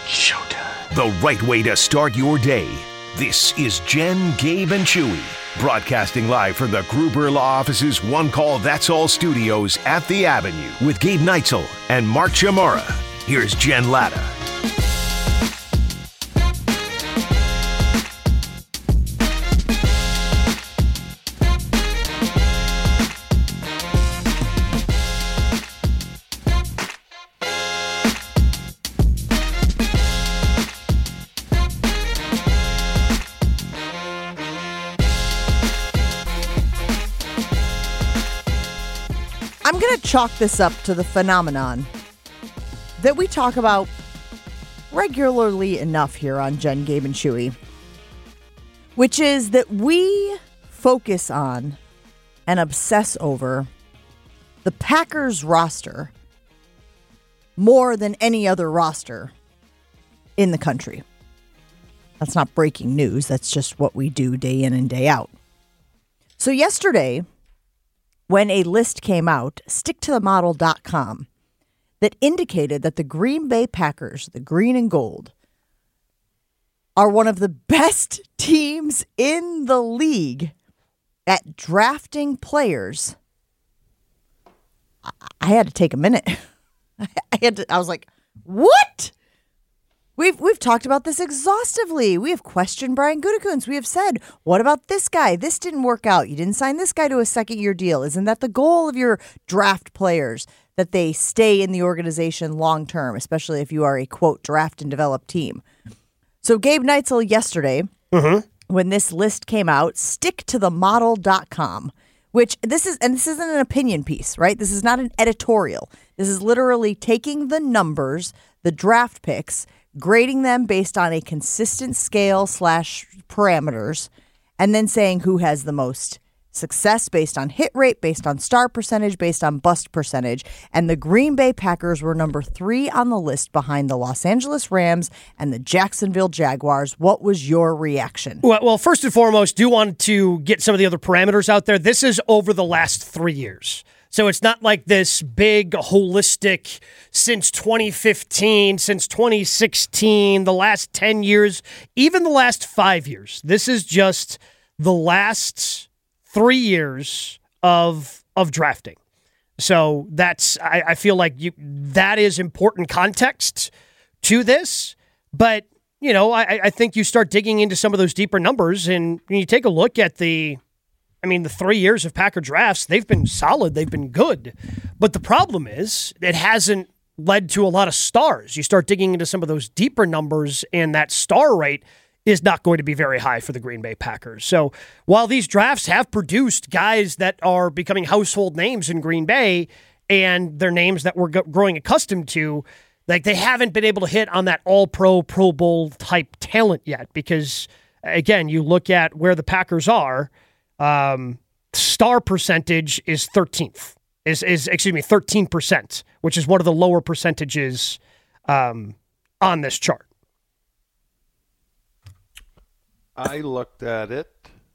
Showtime. The right way to start your day. This is Jen, Gabe, and Chewy, broadcasting live from the Gruber Law Office's One Call That's All studios at the Avenue with Gabe Neitzel and Mark Chamora. Here's Jen Latta. I'm going to chalk this up to the phenomenon that we talk about regularly enough here on Jen, Gabe, and Chewy, which is that we focus on and obsess over the Packers roster more than any other roster in the country. That's not breaking news. That's just what we do day in and day out. So yesterday, when a list came out, sticktothemodel.com, that indicated that the Green Bay Packers, the green and gold, are one of the best teams in the league at drafting players, I had to take a minute. I was like, what? We've talked about this exhaustively. We have questioned Brian Gutekunst. We have said, what about this guy? This didn't work out. You didn't sign this guy to a second-year deal. Isn't that the goal of your draft players, that they stay in the organization long-term, especially if you are a, quote, draft and develop team? So Gabe Neitzel yesterday, when this list came out, sticktothemodel.com, which this isn't an opinion piece, right? This is not an editorial. This is literally taking the numbers, the draft picks, grading them based on a consistent scale / parameters, and then saying who has the most success based on hit rate, based on star percentage, based on bust percentage. And the Green Bay Packers were number 3 on the list behind the Los Angeles Rams and the Jacksonville Jaguars. What was your reaction? Well, first and foremost, do want to get some of the other parameters out there. This is over the last 3 years. So it's not like this big holistic since 2015, since 2016, the last 10 years, even the last 5 years. This is just the last 3 years of drafting. So that's, I feel like that is important context to this. But, you know, I think you start digging into some of those deeper numbers and you take a look at the 3 years of Packer drafts, they've been solid, they've been good. But the problem is it hasn't led to a lot of stars. You start digging into some of those deeper numbers, and that star rate is not going to be very high for the Green Bay Packers. So while these drafts have produced guys that are becoming household names in Green Bay, and they're names that we're growing accustomed to, like, they haven't been able to hit on that all-pro, Pro Bowl type talent yet. Because, again, you look at where the Packers are, star percentage is 13th. Is 13%, which is one of the lower percentages on this chart. I looked at it,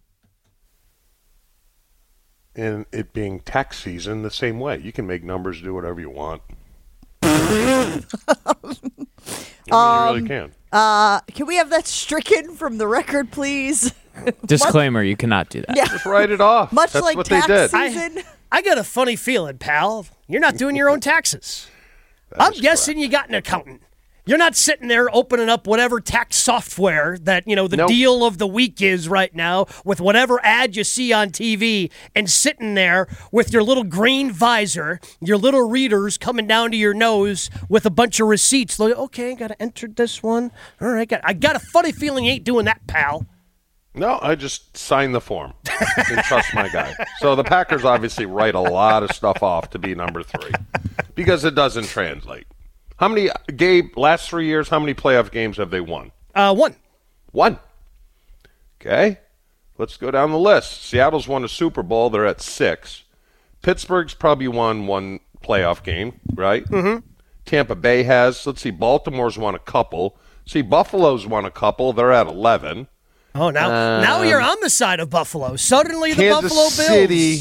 and it being tax season the same way. You can make numbers do whatever you want. You really can. Can we have that stricken from the record, please? Disclaimer, you cannot do that. Yeah. Just write it off. Much That's like what tax they did. season. I got a funny feeling, pal. You're not doing your own taxes. I'm guessing you got an accountant. You're not sitting there opening up whatever tax software that, the deal of the week is right now with whatever ad you see on TV and sitting there with your little green visor, your little readers coming down to your nose with a bunch of receipts. Like, okay, got to enter this one. All right, I got a funny feeling you ain't doing that, pal. No, I just signed the form and trust my guy. So the Packers obviously write a lot of stuff off to be number 3 because it doesn't translate. How many, Gabe, last 3 years, how many playoff games have they won? One. One. Okay. Let's go down the list. Seattle's won a Super Bowl. They're at 6. Pittsburgh's probably won one playoff game, right? Mm-hmm. Tampa Bay has. Let's see, Baltimore's won a couple. See, Buffalo's won a couple. They're at 11. Oh, now you're on the side of Buffalo. Suddenly the Buffalo Bills.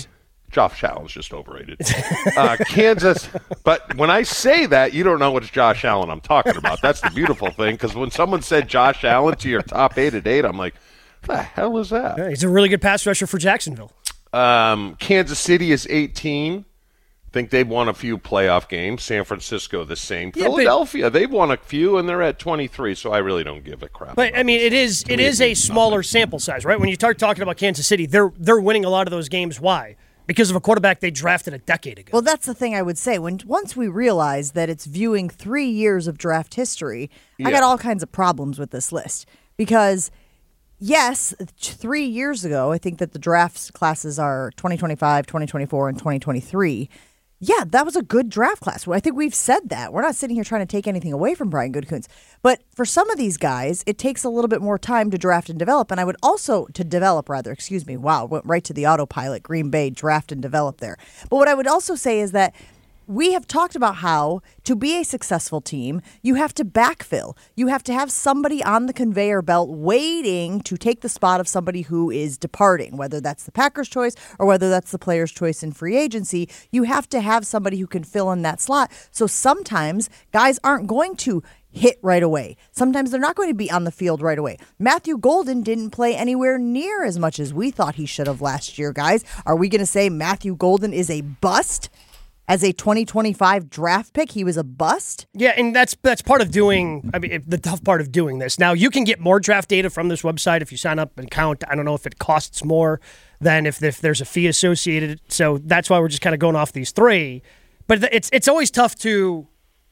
Josh Allen's just overrated. Kansas, but when I say that, you don't know which Josh Allen I'm talking about. That's the beautiful thing, because when someone said Josh Allen to your top 8 at 8, I'm like, what the hell is that? Yeah, he's a really good pass rusher for Jacksonville. Kansas City is 18. Think they've won a few playoff games. San Francisco the same. Yeah, Philadelphia, they've won a few, and they're at 23, so I really don't give a crap. But, I mean, it is a smaller sample size, right? When you start talking about Kansas City, they're winning a lot of those games. Why? Because of a quarterback they drafted a decade ago. Well, that's the thing I would say. Once we realize that it's viewing 3 years of draft history, I got all kinds of problems with this list. Because, yes, 3 years ago, I think that the draft classes are 2025, 2024, and 2023. Yeah, that was a good draft class. I think we've said that. We're not sitting here trying to take anything away from Brian Gutekunst. But for some of these guys, it takes a little bit more time to draft and develop. And I would also, wow, went right to the autopilot, Green Bay, draft and develop there. But what I would also say is that we have talked about how to be a successful team, you have to backfill. You have to have somebody on the conveyor belt waiting to take the spot of somebody who is departing, whether that's the Packers' choice or whether that's the player's choice in free agency. You have to have somebody who can fill in that slot. So sometimes guys aren't going to hit right away. Sometimes they're not going to be on the field right away. Matthew Golden didn't play anywhere near as much as we thought he should have last year, guys. Are we going to say Matthew Golden is a bust? As a 2025 draft pick, he was a bust? Yeah, and that's part of doing, the tough part of doing this. Now, you can get more draft data from this website if you sign up and account. I don't know if it costs more than if there's a fee associated. So that's why we're just kind of going off these 3. But it's always tough to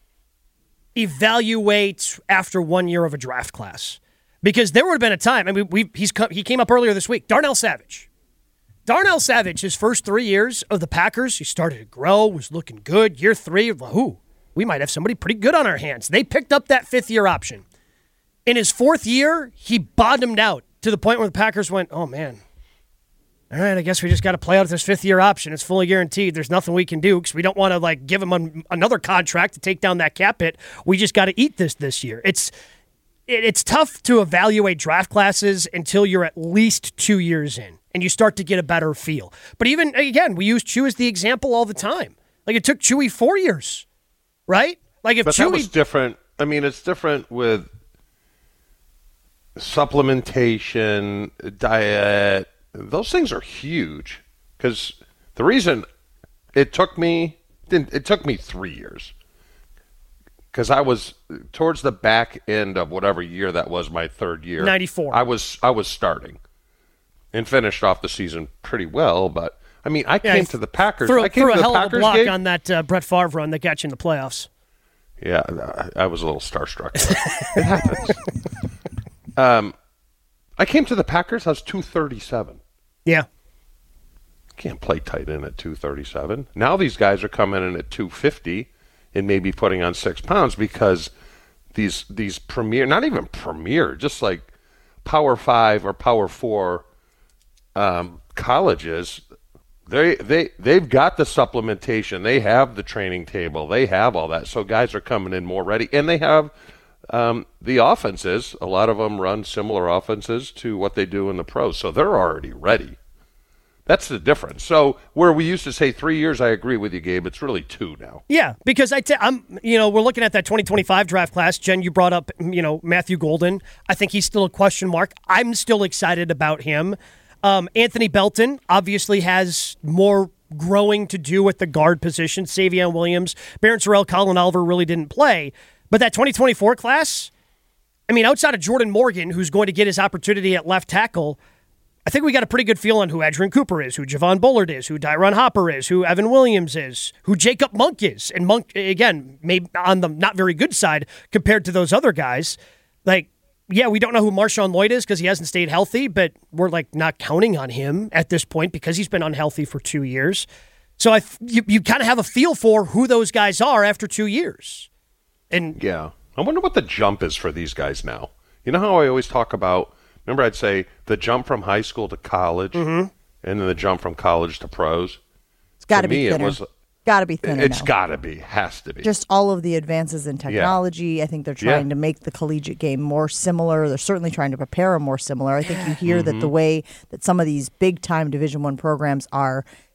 evaluate after 1 year of a draft class. Because there would have been a time, he came up earlier this week, Darnell Savage. Darnell Savage, his first 3 years of the Packers, he started to grow, was looking good. Year 3, we might have somebody pretty good on our hands. They picked up that 5th-year option. In his 4th year, he bottomed out to the point where the Packers went, oh, man, all right, I guess we just got to play out this 5th-year option. It's fully guaranteed. There's nothing we can do because we don't want to give him another contract to take down that cap hit. We just got to eat this year. It's tough to evaluate draft classes until you're at least 2 years in and you start to get a better feel. But even, again, we use Chew as the example all the time. It took Chewy 4 years, right? But that was different. It's different with supplementation, diet. Those things are huge because the reason it took me 3 years. Because I was towards the back end of whatever year that was, my 3rd year. 94. I was starting and finished off the season pretty well. But, I came to the Packers. I came threw to a the hell of a Packers block game on that Brett Favre run that got you in the playoffs. Yeah, I was a little starstruck. It happens. I came to the Packers, I was 237. Yeah. Can't play tight end at 237. Now these guys are coming in at 250. And maybe putting on 6 pounds because these premier, not even premier, just like Power 5 or Power 4 colleges, they've got the supplementation, they have the training table, they have all that. So guys are coming in more ready, and they have the offenses. A lot of them run similar offenses to what they do in the pros, so they're already ready. That's the difference. So where we used to say 3 years, I agree with you, Gabe. It's really 2 now. Yeah, because we're looking at that 2025 draft class. Jen, you brought up, Matthew Golden. I think he's still a question mark. I'm still excited about him. Anthony Belton obviously has more growing to do with the guard position. Savion Williams, Barron Sorrell, Colin Oliver really didn't play. But that 2024 class, outside of Jordan Morgan, who's going to get his opportunity at left tackle, I think we got a pretty good feel on who Adrian Cooper is, who Javon Bullard is, who Dyron Hopper is, who Evan Williams is, who Jacob Monk is. And Monk, again, maybe on the not very good side compared to those other guys. We don't know who Marshawn Lloyd is because he hasn't stayed healthy, but we're not counting on him at this point because he's been unhealthy for 2 years. So you kind of have a feel for who those guys are after 2 years. And yeah, I wonder what the jump is for these guys now. You know how I always talk about, remember I'd say the jump from high school to college and then the jump from college to pros? It's got to be thinner. Got to be thinner. It's got to be. Has to be. Just all of the advances in technology. Yeah. I think they're trying to make the collegiate game more similar. They're certainly trying to prepare them more similar. I think you hear that the way that some of these big-time Division I programs are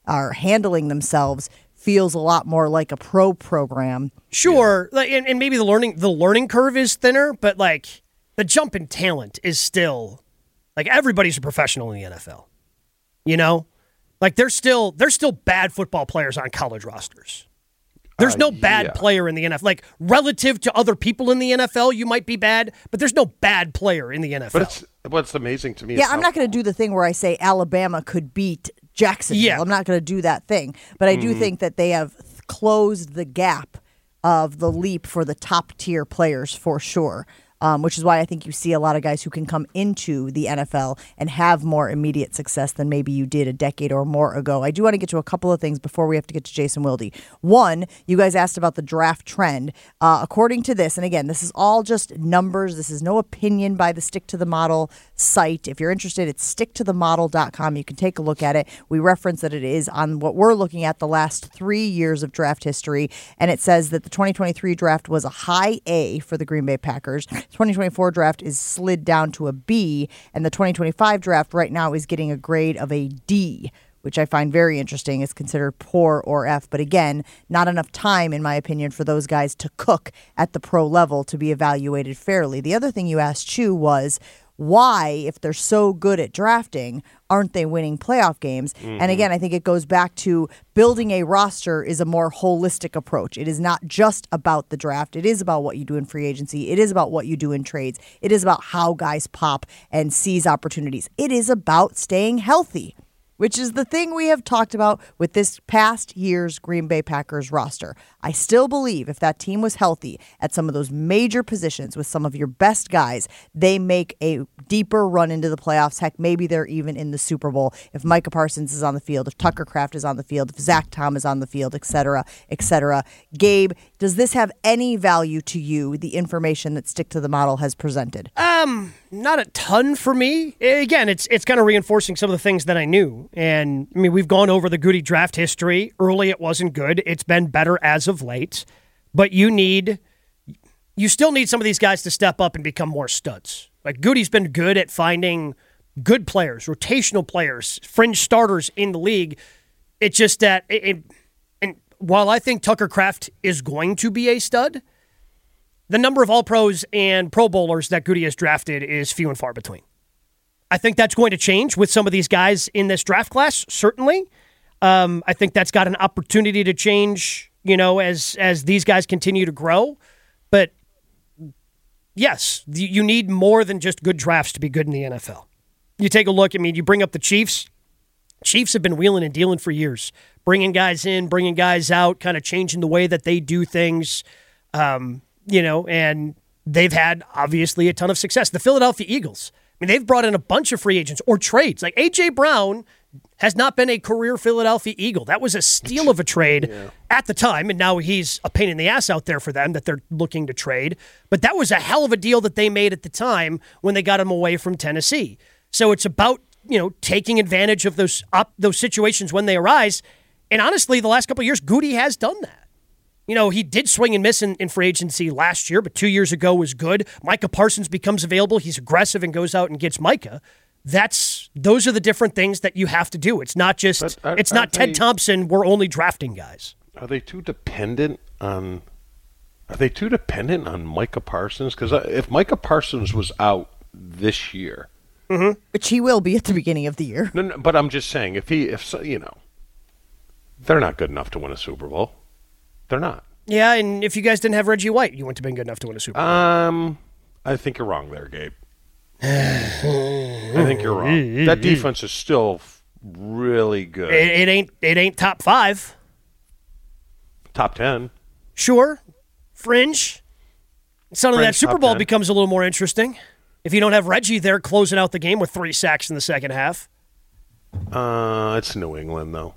are handling themselves feels a lot more like a pro program. Sure, like, and maybe the learning curve is thinner, but like the jump in talent is still like everybody's a professional in the NFL. You know, like there's still bad football players on college rosters. There's no bad player in the NFL. Like relative to other people in the NFL, you might be bad, but there's no bad player in the NFL. But what's amazing to me. Yeah, I'm not going to do the thing where I say Alabama could beat Jacksonville. Yeah. I'm not going to do that thing. But I do think that they have closed the gap of the leap for the top tier players for sure. Which is why I think you see a lot of guys who can come into the NFL and have more immediate success than maybe you did a decade or more ago. I do want to get to a couple of things before we have to get to Jason Wilde. One, you guys asked about the draft trend. According to this, and again, this is all just numbers. This is no opinion by the Stick to the Model site. If you're interested, it's sticktothemodel.com. You can take a look at it. We reference that it is on what we're looking at the last 3 years of draft history, and it says that the 2023 draft was a high A for the Green Bay Packers. 2024 draft is slid down to a B, and the 2025 draft right now is getting a grade of a D, which I find very interesting. It's considered poor or F, but again, not enough time, in my opinion, for those guys to cook at the pro level to be evaluated fairly. The other thing you asked, Chu, was why, if they're so good at drafting, aren't they winning playoff games? Mm-hmm. And again, I think it goes back to building a roster is a more holistic approach. It is not just about the draft. It is about what you do in free agency. It is about what you do in trades. It is about how guys pop and seize opportunities. It is about staying healthy, which is the thing we have talked about with this past year's Green Bay Packers roster. I still believe if that team was healthy at some of those major positions with some of your best guys, they make a deeper run into the playoffs. Heck, maybe they're even in the Super Bowl if Micah Parsons is on the field, if Tucker Kraft is on the field, if Zach Tom is on the field, et cetera, et cetera. Gabe, does this have any value to you, the information that Stick to the Model has presented? Not a ton for me. Again, it's kind of reinforcing some of the things that I knew. And I mean, we've gone over the Goody draft history. Early, it wasn't good. It's been better as of late. But you still need some of these guys to step up and become more studs. Like Goody's been good at finding good players, rotational players, fringe starters in the league. It's just that, and while I think Tucker Kraft is going to be a stud, the number of All-Pros and Pro Bowlers that Goody has drafted is few and far between. I think that's going to change with some of these guys in this draft class, certainly. I think that's got an opportunity to change, as these guys continue to grow. But yes, you need more than just good drafts to be good in the NFL. You take a look, you bring up the Chiefs. Chiefs have been wheeling and dealing for years, bringing guys in, bringing guys out, kind of changing the way that they do things, and they've had, obviously, a ton of success. The Philadelphia Eagles, they've brought in a bunch of free agents or trades. Like A.J. Brown has not been a career Philadelphia Eagle. That was a steal of a trade at the time, and now he's a pain in the ass out there for them that they're looking to trade. But that was a hell of a deal that they made at the time when they got him away from Tennessee. So it's about, taking advantage of those situations when they arise. And honestly, the last couple of years, Goody has done that. He did swing and miss in free agency last year, but 2 years ago was good. Micah Parsons becomes available. He's aggressive and goes out and gets Micah. Those are the different things that you have to do. It's not just, Ted Thompson, we're only drafting guys. Are they too dependent on Micah Parsons? Because if Micah Parsons was out this year, which he will be at the beginning of the year. No, but I'm just saying, they're not good enough to win a Super Bowl. They're not. Yeah, and if you guys didn't have Reggie White, you wouldn't have been good enough to win a Super Bowl. I think you're wrong there, Gabe. I think you're wrong. That defense is still really good. It ain't top 5. Top 10. Sure. Fringe. Suddenly that Super Bowl 10. becomes a little more interesting. If you don't have Reggie there closing out the game with 3 sacks in the second half. It's New England, though.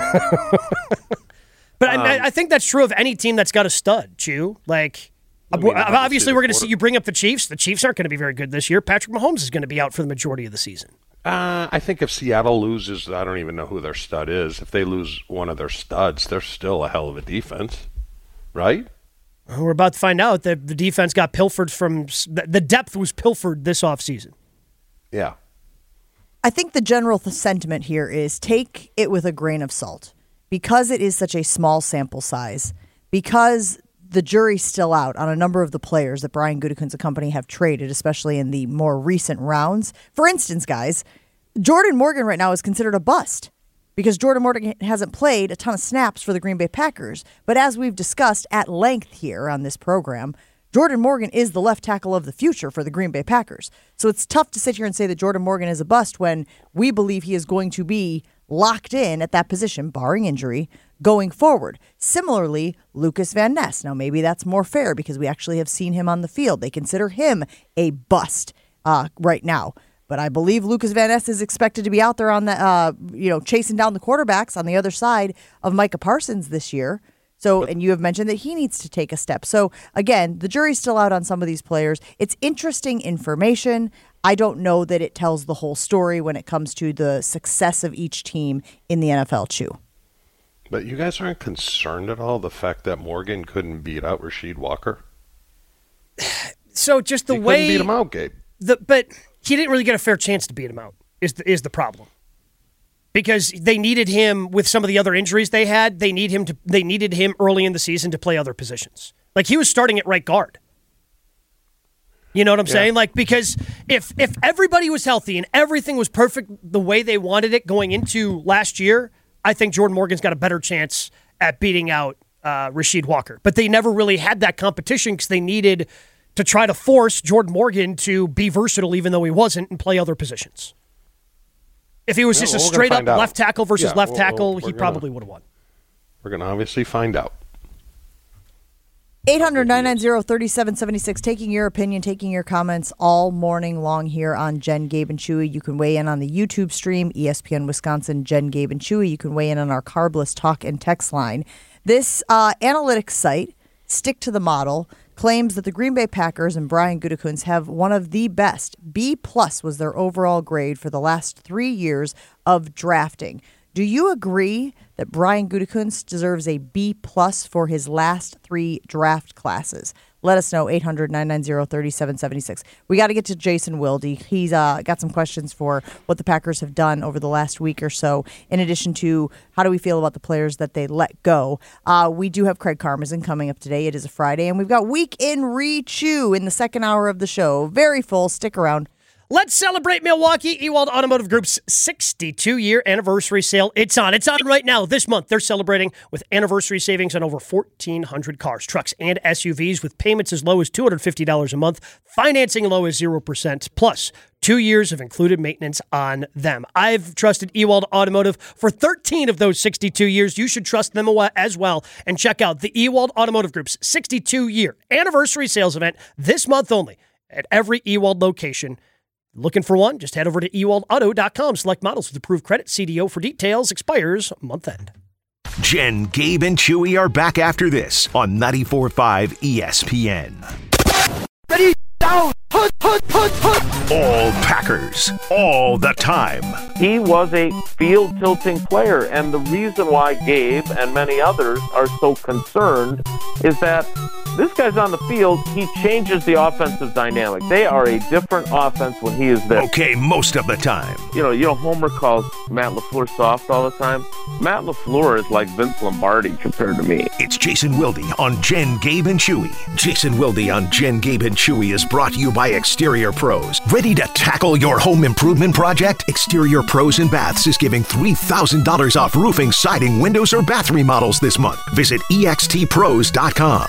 But I think that's true of any team that's got a stud, Chew. Obviously, we're going to see you bring up the Chiefs. The Chiefs aren't going to be very good this year. Patrick Mahomes is going to be out for the majority of the season. I think if Seattle loses, I don't even know who their stud is. If they lose one of their studs, they're still a hell of a defense, right? We're about to find out that the defense got pilfered from – the depth was pilfered this offseason. Yeah. I think the general sentiment here is take it with a grain of salt because it is such a small sample size, because the jury's still out on a number of the players that Brian Gutekunst and company have traded, especially in the more recent rounds. For instance, guys, Jordan Morgan right now is considered a bust because Jordan Morgan hasn't played a ton of snaps for the Green Bay Packers. But as we've discussed at length here on this program, Jordan Morgan is the left tackle of the future for the Green Bay Packers. So it's tough to sit here and say that Jordan Morgan is a bust when we believe he is going to be locked in at that position, barring injury, going forward. Similarly, Lucas Van Ness. Now, maybe that's more fair because we actually have seen him on the field. They consider him a bust right now. But I believe Lucas Van Ness is expected to be out there on the, chasing down the quarterbacks on the other side of Micah Parsons this year. So, and you have mentioned that he needs to take a step. So, again, the jury's still out on some of these players. It's interesting information. I don't know that it tells the whole story when it comes to the success of each team in the NFL, Chew. But you guys aren't concerned at all the fact that Morgan couldn't beat out Rasheed Walker? So just the he way couldn't beat him out, Gabe. But he didn't really get a fair chance to beat him out is the problem. Because they needed him with some of the other injuries they had. They needed him early in the season to play other positions. Like he was starting at right guard. You know what I'm saying? Like because if everybody was healthy and everything was perfect the way they wanted it going into last year, I think Jordan Morgan's got a better chance at beating out Rasheed Walker. But they never really had that competition because they needed to try to force Jordan Morgan to be versatile even though he wasn't and play other positions. If he was just a straight-up left tackle versus left tackle, he probably would have won. We're going to obviously find out. 800-990-3776, taking your opinion, taking your comments all morning long here on Jen, Gabe, and Chewy. You can weigh in on the YouTube stream, ESPN Wisconsin, Jen, Gabe, and Chewy. You can weigh in on our Carbless talk and text line. This analytics site, Stick to the Model, claims that the Green Bay Packers and Brian Gutekunst have one of the best. B+ was their overall grade for the last 3 years of drafting. Do you agree that Brian Gutekunst deserves a B+ for his last 3 draft classes? Let us know, 800-990-3776. We got to get to Jason Wilde. He's got some questions for what the Packers have done over the last week or so, in addition to how do we feel about the players that they let go. We do have Craig Karmazin coming up today. It is a Friday, and we've got Week in Re-Chew in the second hour of the show. Very full. Stick around. Let's celebrate Milwaukee Ewald Automotive Group's 62-year anniversary sale. It's on right now. This month, they're celebrating with anniversary savings on over 1,400 cars, trucks, and SUVs with payments as low as $250 a month, financing low as 0%, plus 2 years of included maintenance on them. I've trusted Ewald Automotive for 13 of those 62 years. You should trust them as well. And check out the Ewald Automotive Group's 62-year anniversary sales event this month only at every Ewald location. Looking for one? Just head over to ewaldauto.com. Select models with approved credit. CDO for details. Expires month end. Jen, Gabe, and Chewy are back after this on 94.5 ESPN. Ready, down, put. All Packers, all the time. He was a field-tilting player, and the reason why Gabe and many others are so concerned is that this guy's on the field, he changes the offensive dynamic. They are a different offense when he is there. Okay, most of the time. You know, Homer calls Matt LaFleur soft all the time. Matt LaFleur is like Vince Lombardi compared to me. It's Jason Wilde on Jen, Gabe, and Chewy. Jason Wilde on Jen, Gabe, and Chewy is brought to you by Exterior Pros. Ready to tackle your home improvement project? Exterior Pros and Baths is giving $3,000 off roofing, siding, windows, or bath remodels this month. Visit extpros.com.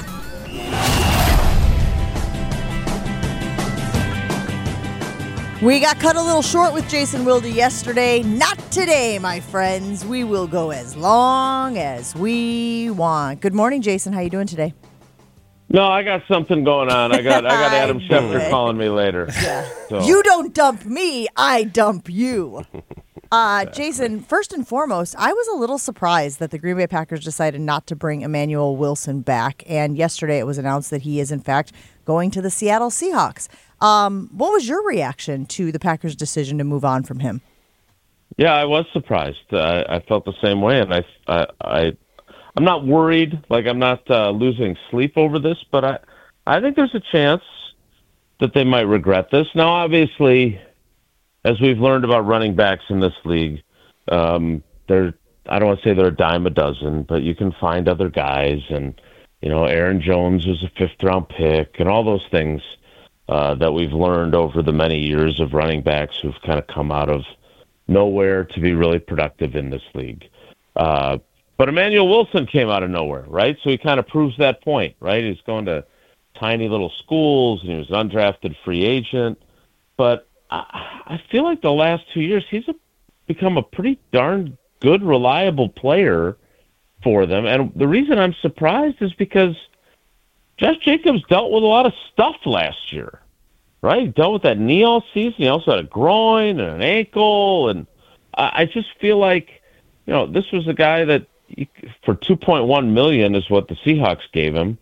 We got cut a little short with Jason Wilde yesterday. Not today, my friends. We will go as long as we want. Good morning, Jason. How you doing today? No, I got something going on. I got Adam Schefter calling me later. Yeah. So. You don't dump me, I dump you. Jason, first and foremost, I was a little surprised that the Green Bay Packers decided not to bring Emmanuel Wilson back. And yesterday it was announced that he is, in fact, going to the Seattle Seahawks. What was your reaction to the Packers' decision to move on from him? Yeah, I was surprised. I felt the same way, and I'm not worried. Like, I'm not losing sleep over this, but I think there's a chance that they might regret this. Now, obviously, as we've learned about running backs in this league, I don't want to say they're a dime a dozen, but you can find other guys. And, Aaron Jones was a 5th-round pick and all those things that we've learned over the many years of running backs who've kind of come out of nowhere to be really productive in this league. But Emmanuel Wilson came out of nowhere, right? So he kind of proves that point, right? He's going to tiny little schools, and he was an undrafted free agent. But I feel like the last 2 years he's become a pretty darn good, reliable player for them. And the reason I'm surprised is because Josh Jacobs dealt with a lot of stuff last year, right? He dealt with that knee all season. He also had a groin and an ankle. And I just feel like, this was a guy that for $2.1 million is what the Seahawks gave him.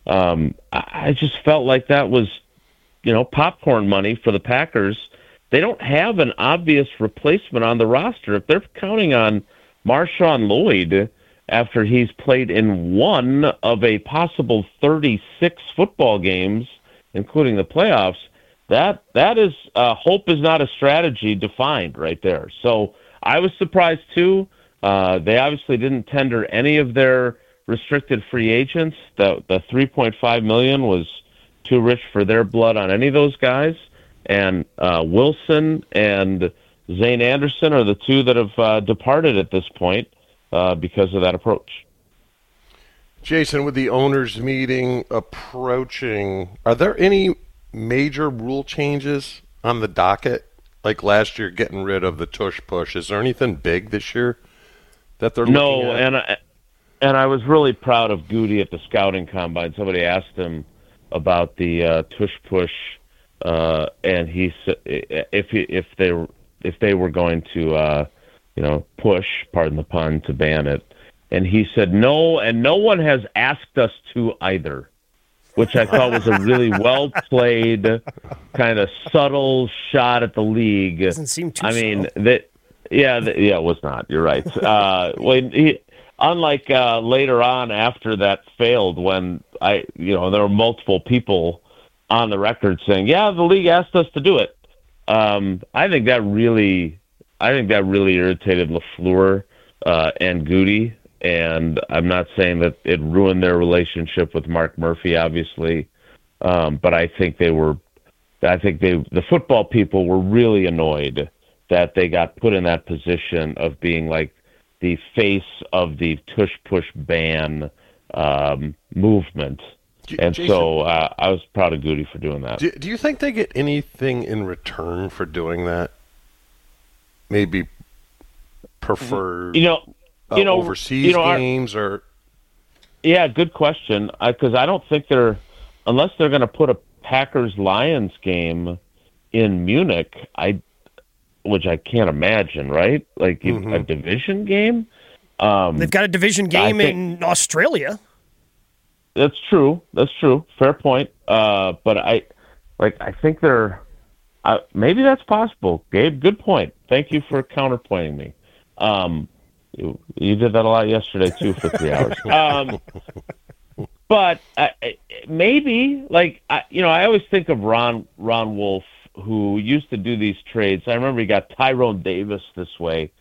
I just felt like that was, popcorn money for the Packers. They don't have an obvious replacement on the roster. If they're counting on Marshawn Lloyd after he's played in one of a possible 36 football games, including the playoffs, that is hope is not a strategy defined right there. So I was surprised too. They obviously didn't tender any of their restricted free agents. The $3.5 million was too rich for their blood on any of those guys. And Wilson and Zane Anderson are the two that have departed at this point because of that approach. Jason, with the owners' meeting approaching, are there any major rule changes on the docket? Like last year, getting rid of the tush push. Is there anything big this year that they're looking at? And I was really proud of Goody at the scouting combine. Somebody asked him about the tush push. And he said if they were going to push, pardon the pun, to ban it, and he said no, and no one has asked us to either, which I thought was a really well played, kind of subtle shot at the league. Doesn't seem too. I mean, it was not. You're right. Unlike later on after that failed, when there were multiple people on the record saying, "Yeah, the league asked us to do it." I think that really irritated LaFleur and Goody, and I'm not saying that it ruined their relationship with Mark Murphy, obviously, but I think the football people were really annoyed that they got put in that position of being like the face of the tush push ban movement. And Jason, so I was proud of Goody for doing that. Do you think they get anything in return for doing that? Maybe preferred overseas games or? Yeah, good question. Because I don't think unless they're going to put a Packers-Lions game in Munich, which I can't imagine, right? Like a division game? They've got a division game in Australia. That's true. Fair point. But I think they're maybe that's possible. Gabe, good point. Thank you for counterpointing me. You did that a lot yesterday too for 3 hours. But maybe I always think of Ron Wolf, who used to do these trades. I remember he got Tyrone Davis this way.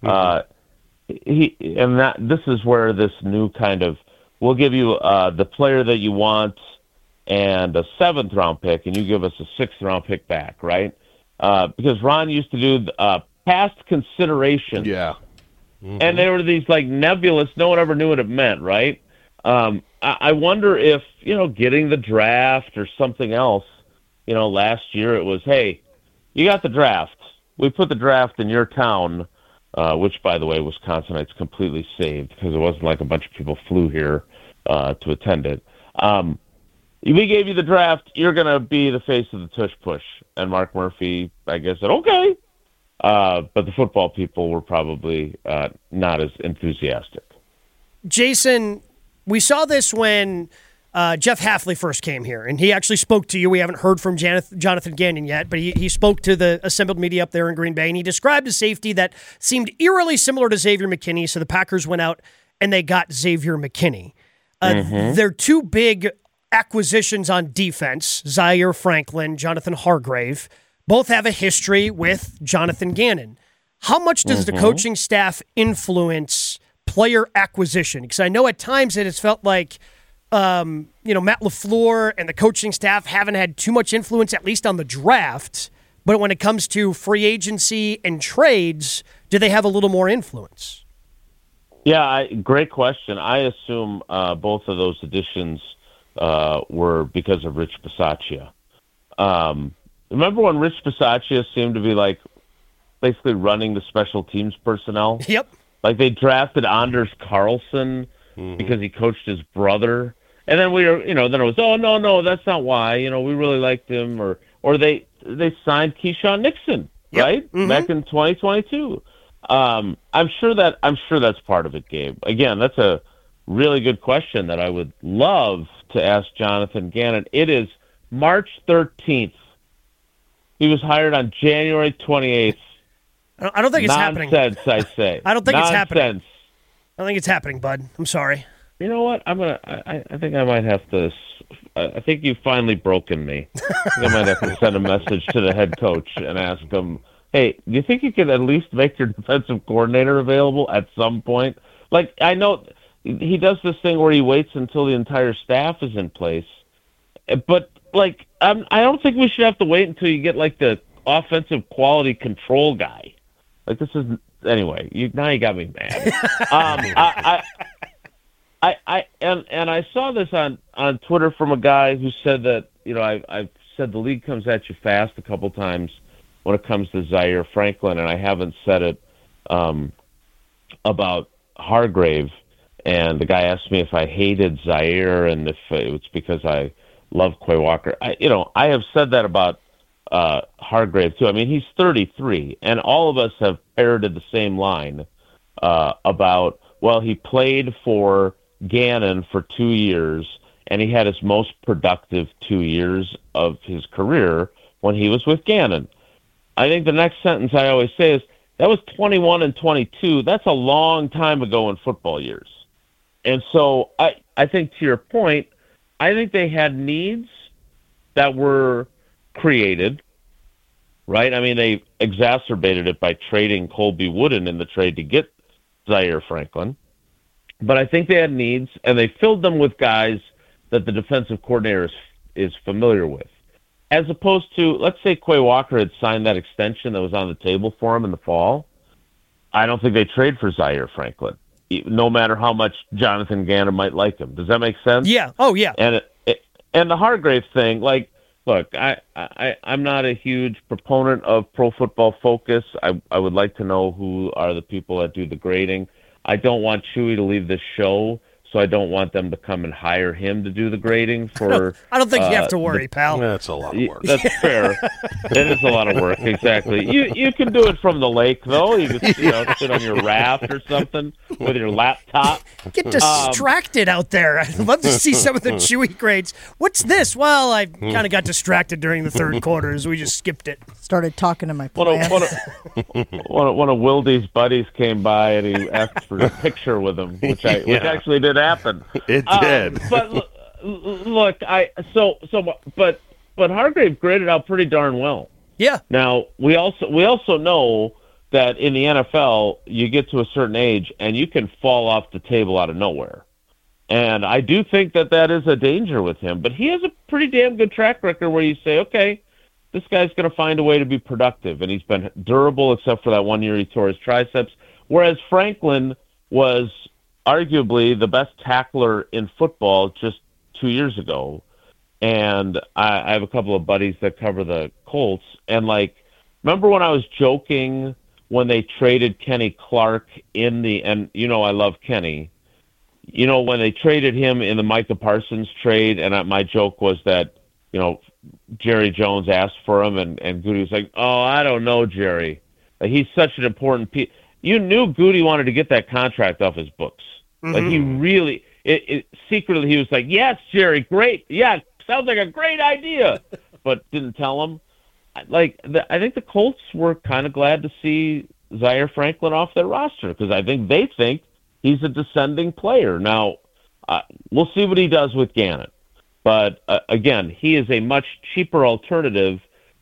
This is where this new kind of, we'll give you the player that you want and a 7th-round pick, and you give us a 6th-round pick back, right? Because Ron used to do past consideration. Yeah. And they were these nebulous, no one ever knew what it meant, right? I wonder if, getting the draft or something else, last year it was, hey, you got the draft. We put the draft in your town, which, by the way, Wisconsinites completely saved because it wasn't like a bunch of people flew here to attend it. We gave you the draft. You're going to be the face of the tush push. And Mark Murphy, I guess, said, okay. But the football people were probably not as enthusiastic. Jason, we saw this when Jeff Hafley first came here, and he actually spoke to you. We haven't heard from Jonathan Gagnon yet, but he spoke to the assembled media up there in Green Bay, and he described a safety that seemed eerily similar to Xavier McKinney, so the Packers went out and they got Xavier McKinney. They're two big acquisitions on defense, Zaire Franklin, Jonathan Hargrave, both have a history with Jonathan Gannon. How much does the coaching staff influence player acquisition? Because I know at times it has felt like, Matt LaFleur and the coaching staff haven't had too much influence, at least on the draft. But when it comes to free agency and trades, do they have a little more influence? Yeah, great question. I assume both of those additions were because of Rich Bisaccia. Remember when Rich Bisaccia seemed to be like basically running the special teams personnel? Yep. Like they drafted Anders Carlson because he coached his brother. And then then it was, oh, no, that's not why. We really liked him. Or they signed Keyshawn Nixon, right? Back in 2022. I'm sure that's part of it, Gabe. Again, that's a really good question that I would love to ask Jonathan Gannon. It is March 13th. He was hired on January 28th. I don't think it's happening. Nonsense, I say. I don't think it's happening. Nonsense. I don't think it's happening, bud. I'm sorry. You know what? I think I might have to. I think you've finally broken me. I think I might have to send a message to the head coach and ask him, hey, do you think you could at least make your defensive coordinator available at some point? Like, I know he does this thing where he waits until the entire staff is in place. But, like, I don't think we should have to wait until you get, like, the offensive quality control guy. Like, this is – anyway, now you got me mad. I saw this on Twitter from a guy who said that, I've said the league comes at you fast a couple times when it comes to Zaire Franklin, and I haven't said it about Hargrave. And the guy asked me if I hated Zaire and if it was because I love Quay Walker. I have said that about Hargrave too. I mean, he's 33, and all of us have parroted the same line about, well, he played for Gannon for 2 years, and he had his most productive 2 years of his career when he was with Gannon. I think the next sentence I always say is, that was 21 and 22. That's a long time ago in football years. And so I think to your point, I think they had needs that were created, right? I mean, they exacerbated it by trading Colby Wooden in the trade to get Zaire Franklin. But I think they had needs, and they filled them with guys that the defensive coordinator is familiar with. As opposed to, let's say Quay Walker had signed that extension that was on the table for him in the fall. I don't think they trade for Zaire Franklin, no matter how much Jonathan Gannon might like him. Does that make sense? Yeah. Oh, yeah. And the Hargrave thing, like, look, I'm not a huge proponent of Pro Football Focus. I would like to know who are the people that do the grading. I don't want Chewy to leave this show, so I don't want them to come and hire him to do the grading for. I don't think you have to worry, pal. That's a lot of work. That's fair. It is a lot of work, exactly. You can do it from the lake, though. You can sit on your raft or something with your laptop. Get distracted out there. I'd love to see some of the Chewy grades. What's this? Well, I kind of got distracted during the third quarter, so we just skipped it. Started talking to my plants. One of Wildy's buddies came by and he asked for a picture with him, which actually did happen. It did. But look, but Hargrave graded out pretty darn well. Yeah. Now we also know that in the NFL you get to a certain age and you can fall off the table out of nowhere, and I do think that is a danger with him. But he has a pretty damn good track record where you say, okay, this guy's going to find a way to be productive, and he's been durable except for that 1 year he tore his triceps. Whereas Franklin was arguably the best tackler in football just 2 years ago. And I have a couple of buddies that cover the Colts. And, like, remember when I was joking when they traded Kenny Clark and I love Kenny. When they traded him in the Micah Parsons trade, and my joke was that, Jerry Jones asked for him, and Goody was like, oh, I don't know, Jerry. He's such an important piece. You knew Goody wanted to get that contract off his books. Mm-hmm. Like, he really, secretly, he was like, yes, Jerry, great. Yeah, sounds like a great idea. But didn't tell him. I think the Colts were kind of glad to see Zaire Franklin off their roster because I think they think he's a descending player. Now, we'll see what he does with Gannon. But, again, he is a much cheaper alternative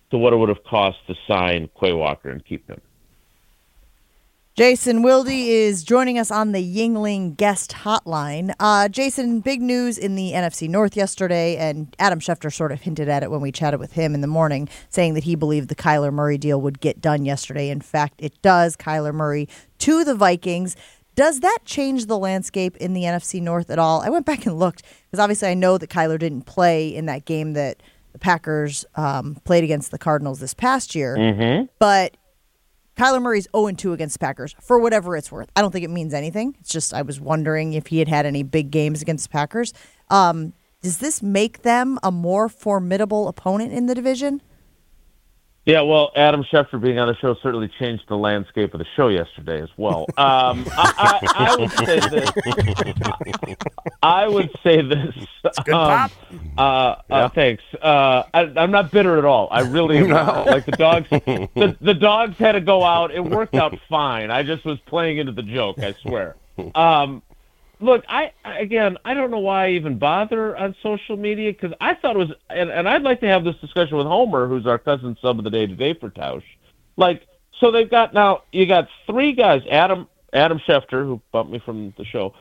to what it would have cost to sign Quay Walker and keep him. Jason Wilde is joining us on the Yuengling guest hotline. Jason, big news in the NFC North yesterday, and Adam Schefter sort of hinted at it when we chatted with him in the morning, saying that he believed the Kyler Murray deal would get done yesterday. In fact, it does. Kyler Murray to the Vikings. Does that change the landscape in the NFC North at all? I went back and looked, because obviously I know that Kyler didn't play in that game that the Packers played against the Cardinals this past year, but Kyler Murray's 0-2 against the Packers, for whatever it's worth. I don't think it means anything. It's just I was wondering if he had any big games against the Packers. Does this make them a more formidable opponent in the division? Yeah, well, Adam Schefter being on the show certainly changed the landscape of the show yesterday as well. I would say this. I would say this. It's good pop. Thanks. I'm not bitter at all. I really am not. Like the dogs. The dogs had to go out. It worked out fine. I just was playing into the joke. I swear. Look, I don't know why I even bother on social media, because I thought it was, and I'd like to have this discussion with Homer, who's our cousin sub of the day-to-day for Tausch. Like, so you got three guys. Adam Schefter, who bumped me from the show,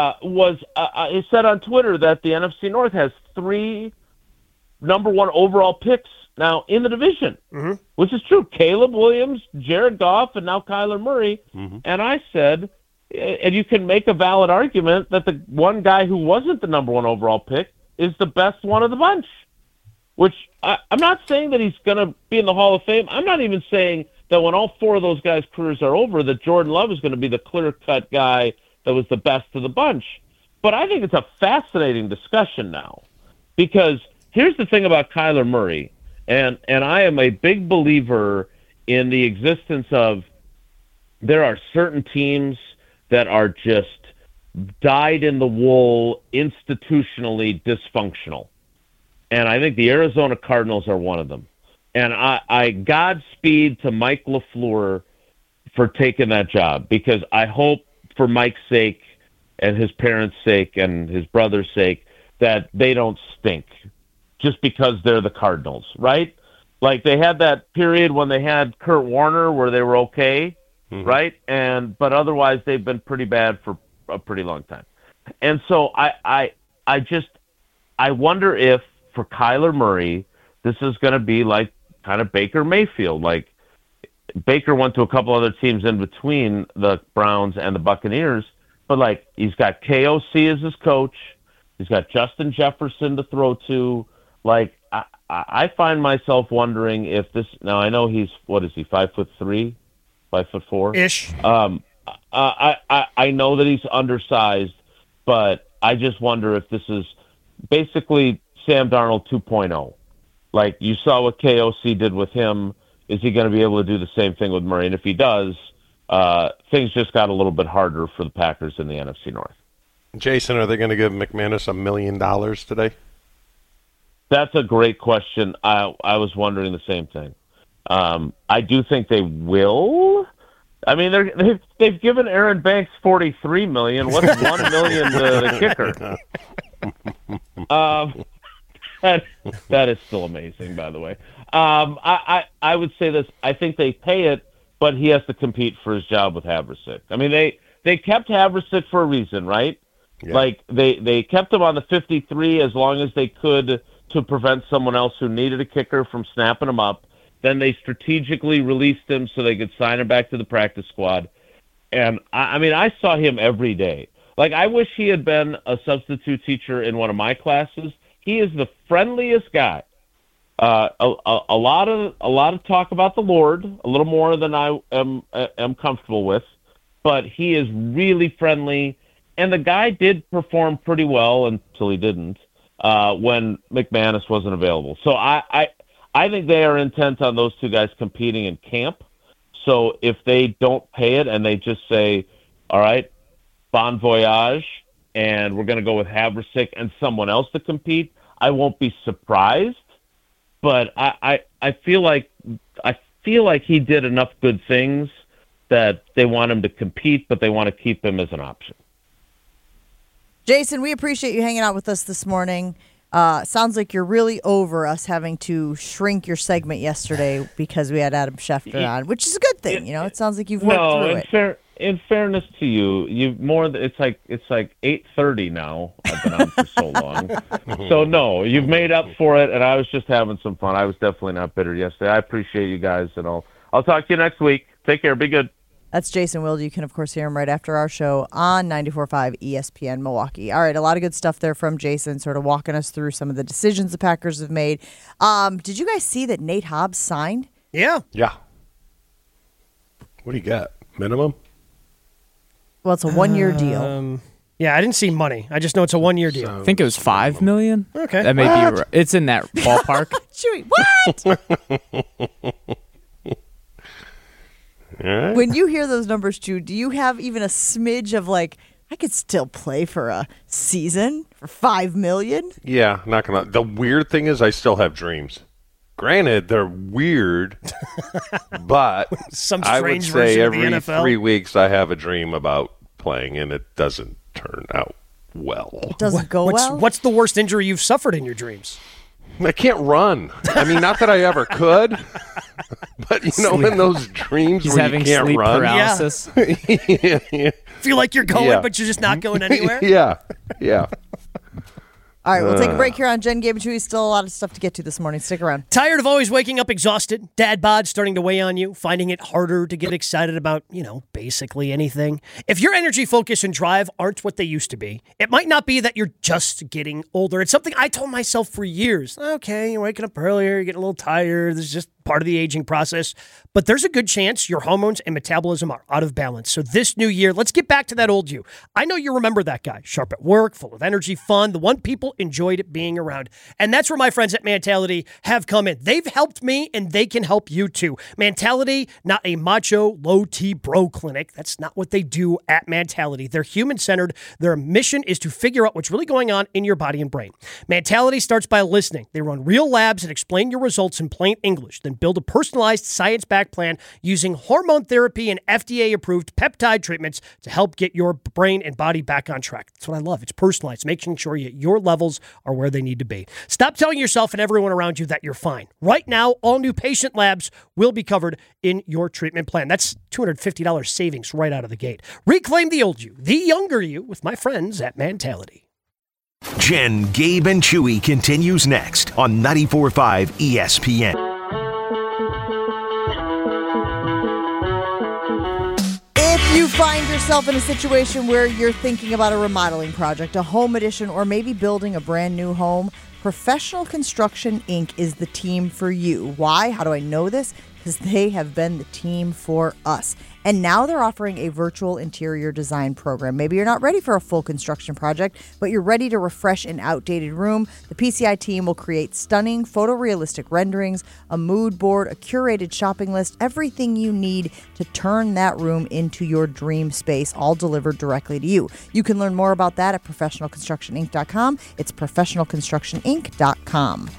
he said on Twitter that the NFC North has three number one overall picks now in the division, which is true. Caleb Williams, Jared Goff, and now Kyler Murray. And I said, and you can make a valid argument that the one guy who wasn't the number one overall pick is the best one of the bunch, which I'm not saying that he's going to be in the Hall of Fame. I'm not even saying that when all four of those guys' careers are over, that Jordan Love is going to be the clear-cut guy that was the best of the bunch. But I think it's a fascinating discussion now, because here's the thing about Kyler Murray, and I am a big believer in the existence of, there are certain teams that are just dyed-in-the-wool, institutionally dysfunctional. And I think the Arizona Cardinals are one of them. And I Godspeed to Mike LaFleur for taking that job, because I hope for Mike's sake and his parents' sake and his brother's sake that they don't stink just because they're the Cardinals, right? Like, they had that period when they had Kurt Warner where they were okay, right? But otherwise they've been pretty bad for a pretty long time. And so I wonder if for Kyler Murray this is going to be like kind of Baker Mayfield. Like, Baker went to a couple other teams in between the Browns and the Buccaneers, but like, he's got KOC as his coach, he's got Justin Jefferson to throw to. Like, I find myself wondering if this, now I know he's, what is he, 5'3", 5'4" ish. I know that he's undersized, but I just wonder if this is basically Sam Darnold 2.0. Like, you saw what KOC did with him. Is he going to be able to do the same thing with Murray? And if he does, things just got a little bit harder for the Packers in the NFC North. Jason, are they going to give McManus $1 million today? That's a great question. I was wondering the same thing. I do think they will. I mean, they've given Aaron Banks $43 million. What's $1 million to the kicker? That is still amazing, by the way. I would say this. I think they pay it, but he has to compete for his job with Havrisik. I mean, they kept Havrisik for a reason, right? Yeah. Like, they kept him on the 53 as long as they could to prevent someone else who needed a kicker from snapping him up. Then they strategically released him so they could sign him back to the practice squad. And, I mean, I saw him every day. Like, I wish he had been a substitute teacher in one of my classes. He is the friendliest guy. A lot of talk about the Lord, a little more than I am comfortable with, but he is really friendly. And the guy did perform pretty well until he didn't when McManus wasn't available. So I think they are intent on those two guys competing in camp. So if they don't pay it and they just say, all right, bon voyage, and we're going to go with Havrisik and someone else to compete, I won't be surprised. But I feel like he did enough good things that they want him to compete, but they want to keep him as an option. Jason, we appreciate you hanging out with us this morning. Sounds like you're really over us having to shrink your segment yesterday because we had Adam Schefter on, which is a good thing. It sounds like you've worked through it. In fairness to you, it's like 8:30 now. I've been on for so long. So no, you've made up for it, and I was just having some fun. I was definitely not bitter yesterday. I appreciate you guys, and I'll talk to you next week. Take care. Be good. That's Jason Wilde. You can, of course, hear him right after our show on 94.5 ESPN Milwaukee. All right, a lot of good stuff there from Jason, sort of walking us through some of the decisions the Packers have made. Did you guys see that Nate Hobbs signed? Yeah. Yeah. What do you got? Minimum? Well, it's a one-year deal. Yeah, I didn't see money. I just know it's a one-year deal. I think it was $5 million. Okay. That may be right. It's in that ballpark. Chewy, what? Right. When you hear those numbers, Chew, do you have even a smidge of I could still play for a season for $5 million? Yeah, not gonna. The weird thing is, I still have dreams. Granted, they're weird, but Some I would strange say version of the every NFL. 3 weeks I have a dream about playing, and it doesn't turn out well. Doesn't go well? What's the worst injury you've suffered in your dreams? I can't run. I mean, not that I ever could, but in those dreams He's where having you can't sleep run. paralysis. Yeah. Feel like you're going, Yeah. but you're just not going anywhere? Yeah. All right, we'll take a break here on Jen, Gabe, and Chewy. Still a lot of stuff to get to this morning. Stick around. Tired of always waking up exhausted? Dad bod starting to weigh on you? Finding it harder to get excited about, basically anything? If your energy, focus, and drive aren't what they used to be, it might not be that you're just getting older. It's something I told myself for years. Okay, you're waking up earlier, you're getting a little tired. This is just part of the aging process. But there's a good chance your hormones and metabolism are out of balance. So this new year, let's get back to that old you. I know you remember that guy, sharp at work, full of energy, fun, the one people enjoyed being around. And that's where my friends at Mentality have come in. They've helped me, and they can help you too. Mentality, not a macho, low-T bro clinic. That's not what they do at Mentality. They're human-centered. Their mission is to figure out what's really going on in your body and brain. Mentality starts by listening. They run real labs and explain your results in plain English, then build a personalized science-backed plan using hormone therapy and FDA-approved peptide treatments to help get your brain and body back on track. That's what I love. It's personalized, making sure your levels are where they need to be. Stop telling yourself and everyone around you that you're fine. Right now, all new patient labs will be covered in your treatment plan. That's $250 savings right out of the gate. Reclaim the old you, the younger you, with my friends at Mentality. Jen, Gabe, and Chewy continues next on 94.5 ESPN. If you find yourself in a situation where you're thinking about a remodeling project, a home addition, or maybe building a brand new home, Professional Construction, Inc. is the team for you. Why? How do I know this? Because they have been the team for us. And now they're offering a virtual interior design program. Maybe you're not ready for a full construction project, but you're ready to refresh an outdated room. The PCI team will create stunning photorealistic renderings, a mood board, a curated shopping list, everything you need to turn that room into your dream space, all delivered directly to you. You can learn more about that at professionalconstructioninc.com. It's professionalconstructioninc.com.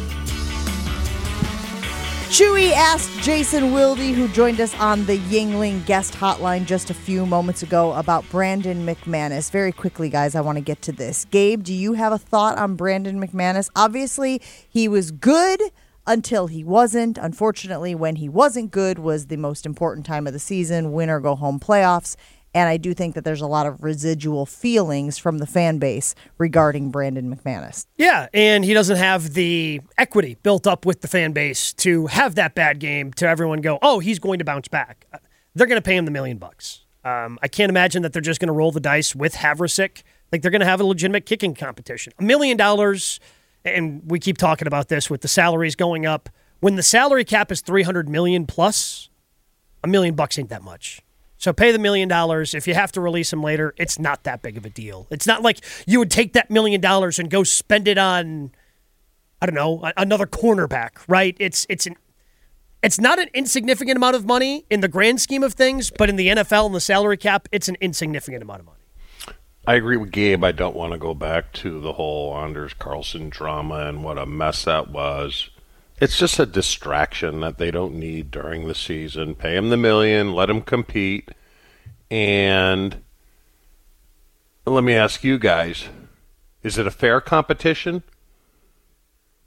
Chewy asked Jason Wilde, who joined us on the Yingling guest hotline just a few moments ago, about Brandon McManus. Very quickly, guys, I want to get to this. Gabe, do you have a thought on Brandon McManus? Obviously, he was good until he wasn't. Unfortunately, when he wasn't good was the most important time of the season, win or go home playoffs. And I do think that there's a lot of residual feelings from the fan base regarding Brandon McManus. Yeah, and he doesn't have the equity built up with the fan base to have that bad game to everyone go, oh, he's going to bounce back. They're going to pay him the $1 million. I can't imagine that they're just going to roll the dice with Havrisik. Like, they're going to have a legitimate kicking competition. $1 million, and we keep talking about this with the salaries going up. When the salary cap is $300 million plus, $1 million ain't that much. So pay the $1 million. If you have to release him later, it's not that big of a deal. It's not like you would take that $1 million and go spend it on, I don't know, another cornerback, right? It's not an insignificant amount of money in the grand scheme of things, but in the NFL and the salary cap, it's an insignificant amount of money. I agree with Gabe. I don't want to go back to the whole Anders Carlson drama and what a mess that was. It's just a distraction that they don't need during the season. Pay him the $1 million, let him compete. And let me ask you guys, is it a fair competition?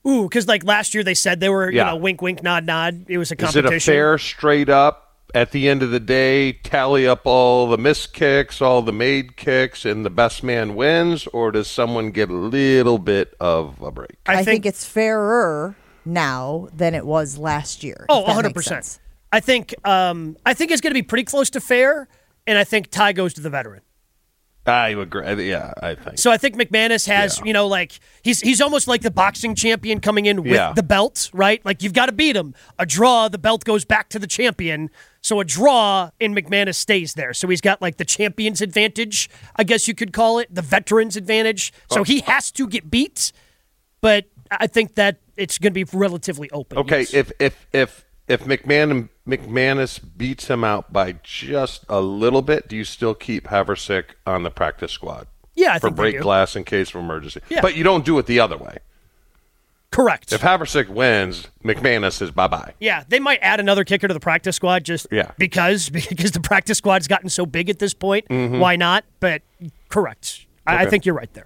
Ooh, because like last year they said they were, Yeah. wink, wink, nod, nod. It was a Is competition. it a fair, straight up, at the end of the day, tally up all the missed kicks, all the made kicks, and the best man wins, or does someone get a little bit of a break? I think it's fairer now than it was last year. Oh, if that 100%. makes sense. I think it's going to be pretty close to fair, and I think tie goes to the veteran. I agree. Yeah, I think. So I think McManus has, he's almost like the boxing champion coming in with the belt, right? Like you've got to beat him. A draw, the belt goes back to the champion. So a draw in McManus stays there. So he's got like the champion's advantage, I guess you could call it, the veteran's advantage. So he has to get beat, but I think that it's going to be relatively open. Okay, yes. if McManus beats him out by just a little bit, do you still keep Haversick on the practice squad? Yeah, I for think they break do. glass in case of emergency. Yeah. But you don't do it the other way. Correct. If Haversick wins, McManus is bye-bye. Yeah, they might add another kicker to the practice squad just because the practice squad's gotten so big at this point. Mm-hmm. Why not? But correct. I think you're right there.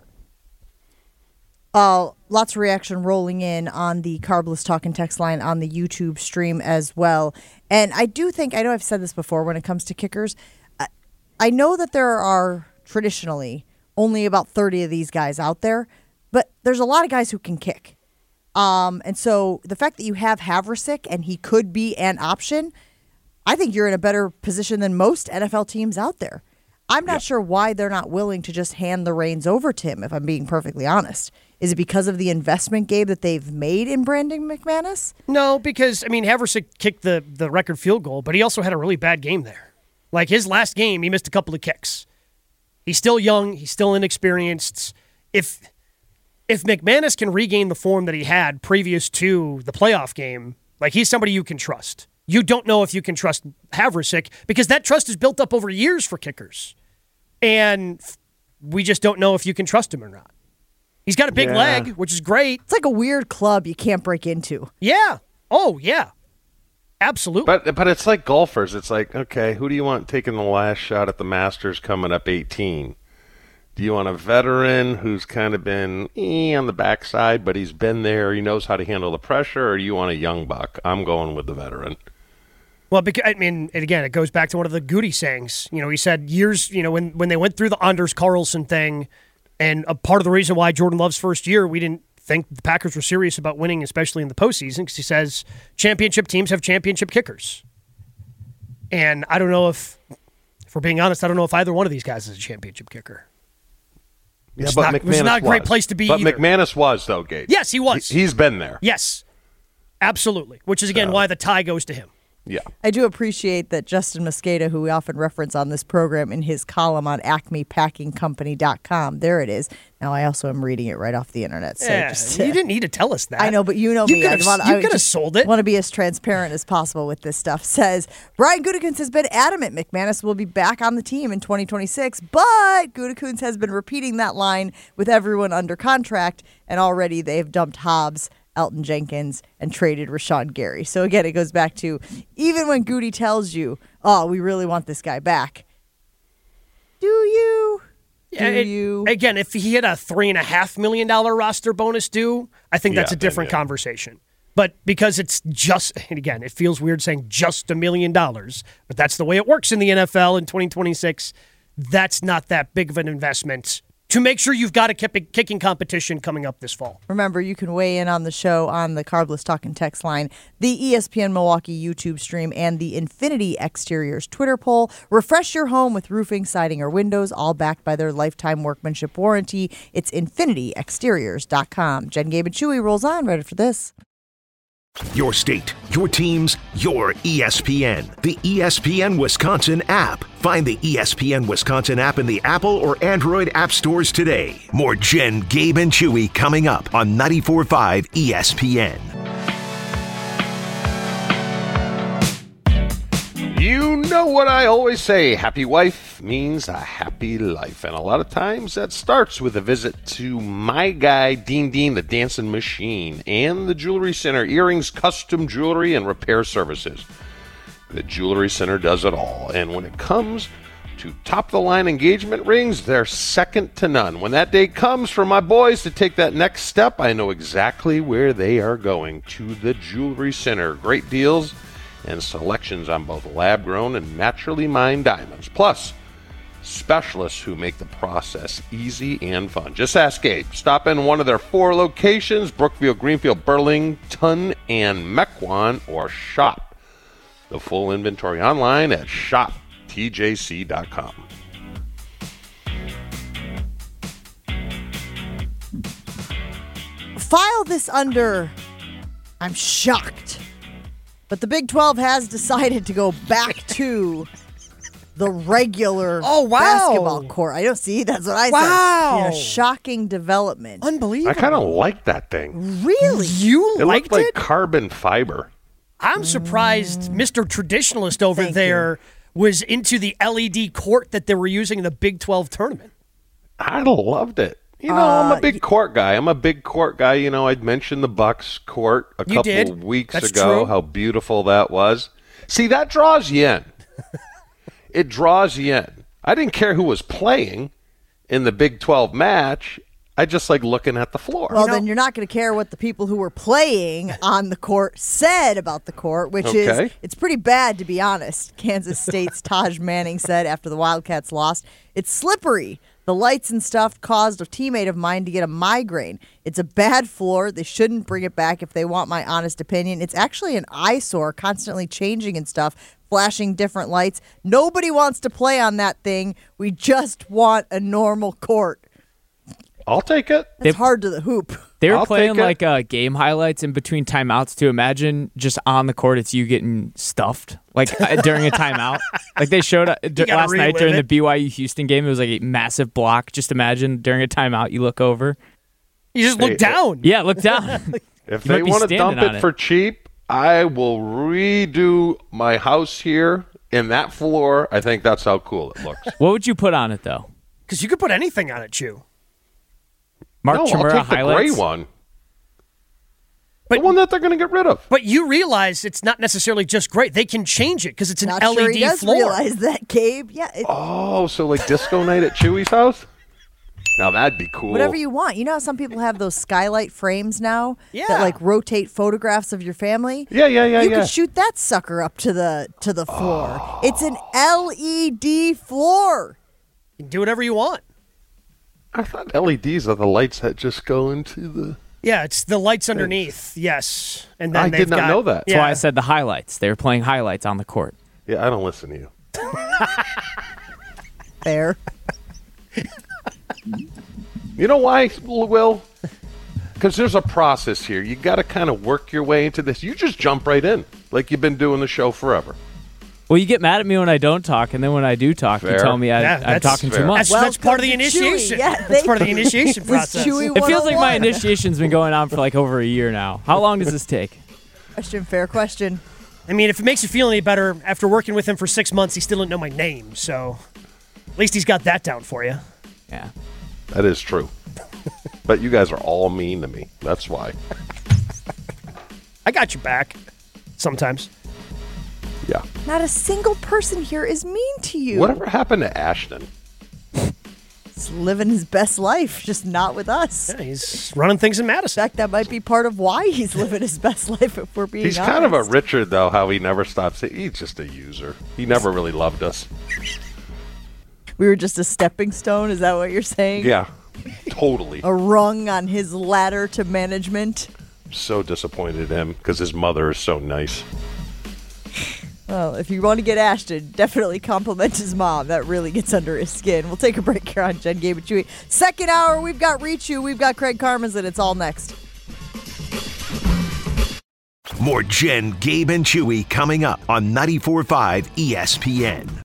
Lots of reaction rolling in on the Carbless Talking text line on the YouTube stream as well. And I do think, I know I've said this before when it comes to kickers, I know that there are traditionally only about 30 of these guys out there, but there's a lot of guys who can kick. And so the fact that you have Haversick and he could be an option, I think you're in a better position than most NFL teams out there. I'm not sure why they're not willing to just hand the reins over to him, if I'm being perfectly honest. Is it because of the investment, Gabe, that they've made in Brandon McManus? No, because, Haversick kicked the record field goal, but he also had a really bad game there. Like his last game, he missed a couple of kicks. He's still young. He's still inexperienced. If McManus can regain the form that he had previous to the playoff game, like he's somebody you can trust. You don't know if you can trust Haversick because that trust is built up over years for kickers. And we just don't know if you can trust him or not. He's got a big leg, which is great. It's like a weird club you can't break into. Yeah. Oh, yeah. Absolutely. But it's like golfers. It's like, okay, who do you want taking the last shot at the Masters coming up 18? Do you want a veteran who's kind of been on the backside, but he's been there, he knows how to handle the pressure, or do you want a young buck? I'm going with the veteran. Well, because, and again, it goes back to one of the Goody sayings. He said years, when they went through the Anders Carlson thing, and a part of the reason why Jordan Love's first year, we didn't think the Packers were serious about winning, especially in the postseason, because he says championship teams have championship kickers. And I don't know if we're being honest, I don't know if either one of these guys is a championship kicker. Yeah, but it was not a great place to be But either. McManus was, though, Gabe. Yes, he was. He's been there. Yes, absolutely. Which is, again, why the tie goes to him. Yeah. I do appreciate that Justin Mosqueda, who we often reference on this program in his column on acmepackingcompany.com, there it is. Now, I also am reading it right off the internet. So You didn't need to tell us that. I know, but you know me. You could have sold it. I want to be as transparent as possible with this stuff. Says, Brian Gutekunst has been adamant McManus will be back on the team in 2026, but Gutekunst has been repeating that line with everyone under contract, and already they've dumped Hobbs, Elton Jenkins, and traded Rashawn Gary. So again, it goes back to even when Goody tells you, oh, we really want this guy back, do you? Again, if he had a $3.5 million roster bonus due, I think that's a different then, conversation. But because it's just, and again, it feels weird saying just $1 million, but that's the way it works in the NFL in 2026. That's not that big of an investment to make sure you've got a kicking competition coming up this fall. Remember, you can weigh in on the show on the Carbless Talking text line, the ESPN Milwaukee YouTube stream, and the Infinity Exteriors Twitter poll. Refresh your home with roofing, siding, or windows, all backed by their lifetime workmanship warranty. It's infinityexteriors.com. Jen, Gabe, and Chewy rolls on. Ready for this? Your state, your teams, your ESPN. The ESPN Wisconsin app. Find the ESPN Wisconsin app in the Apple or Android app stores today. More Jen, Gabe, and Chewy coming up on 94.5 ESPN. You know what I always say, happy wife means a happy life. And a lot of times that starts with a visit to my guy, Dean Dean, the Dancing Machine, and the Jewelry Center, earrings, custom jewelry, and repair services. The Jewelry Center does it all. And when it comes to top-the-line engagement rings, they're second to none. When that day comes for my boys to take that next step, I know exactly where they are going, to the Jewelry Center. Great deals and selections on both lab-grown and naturally mined diamonds. Plus, specialists who make the process easy and fun. Just ask Gabe. Stop in one of their 4 locations, Brookfield, Greenfield, Burlington, and Mequon, or shop the full inventory online at shoptjc.com. File this under, I'm shocked. But the Big 12 has decided to go back to the regular basketball court. I don't see. That's what I said. Shocking development. Unbelievable. I kind of like that thing. Really? You It liked looked like it? carbon fiber. I'm surprised Mr. Traditionalist over Thank there was into the LED court that they were using in the Big 12 tournament. I loved it. You know, I'm a big court guy. You know, I'd mentioned the Bucks court a couple weeks ago, how beautiful that was. See, that draws you in. It draws you in. I didn't care who was playing in the Big 12 match. I just like looking at the floor. Well, then you're not going to care what the people who were playing on the court said about the court, which is, it's pretty bad, to be honest. Kansas State's Taj Manning said after the Wildcats lost, it's slippery. The lights and stuff caused a teammate of mine to get a migraine. It's a bad floor. They shouldn't bring it back if they want my honest opinion. It's actually an eyesore, constantly changing and stuff, flashing different lights. Nobody wants to play on that thing. We just want a normal court. I'll take it. It's hard to the hoop. They were I'll playing take like game highlights in between timeouts to imagine just on the court it's you getting stuffed like during a timeout. Like they showed last night during the BYU Houston game. It was like a massive block. Just imagine during a timeout you look over. You just look down. Yeah, look down. If they want to dump it for cheap, I will redo my house here in that floor. I think that's how cool it looks. What would you put on it though? Because you could put anything on it, Chew. Mark Chimera I'll take highlights? the gray one. The one that they're going to get rid of. But you realize it's not necessarily just great. They can change it because it's an Not LED sure he does floor. realize that, Gabe. Yeah. So like disco night at Chewy's house? Now that'd be cool. Whatever you want. You know how some people have those skylight frames now Yeah. that like rotate photographs of your family? Yeah. You can shoot that sucker up to the floor. It's an LED floor. You can do whatever you want. I thought LEDs are the lights that just go into the... Yeah, it's the lights underneath. Yes. And then I did not know that. That's why I said the highlights. They were playing highlights on the court. Yeah, I don't listen to you. Fair. You know why, Will? Because there's a process here. You got to kind of work your way into this. You just jump right in, like you've been doing the show forever. Well, you get mad at me when I don't talk, and then when I do talk, you tell me I'm talking too much. That's part of the initiation. That's part of the initiation process. It feels like my initiation's been going on for like over a year now. How long does this take? Fair question. I mean, if it makes you feel any better, after working with him for 6 months, he still didn't know my name. So at least he's got that down for you. Yeah. That is true. But you guys are all mean to me. That's why. I got your back sometimes. Yeah. Not a single person here is mean to you. Whatever happened to Ashton? He's living his best life, just not with us. Yeah, he's running things in Madison. In fact, that might be part of why he's living his best life, if we're being He's honest. kind of a Richard, though, how he never stops. He's just a user. He never really loved us. We were just a stepping stone, is that what you're saying? Yeah, totally. A rung on his ladder to management. So disappointed in him because his mother is so nice. Well, if you want to get Ashton, definitely compliment his mom. That really gets under his skin. We'll take a break here on Jen, Gabe, and Chewy. Second hour, we've got Richu, we've got Craig Karmazin. It's all next. More Jen, Gabe, and Chewy coming up on 94.5 ESPN.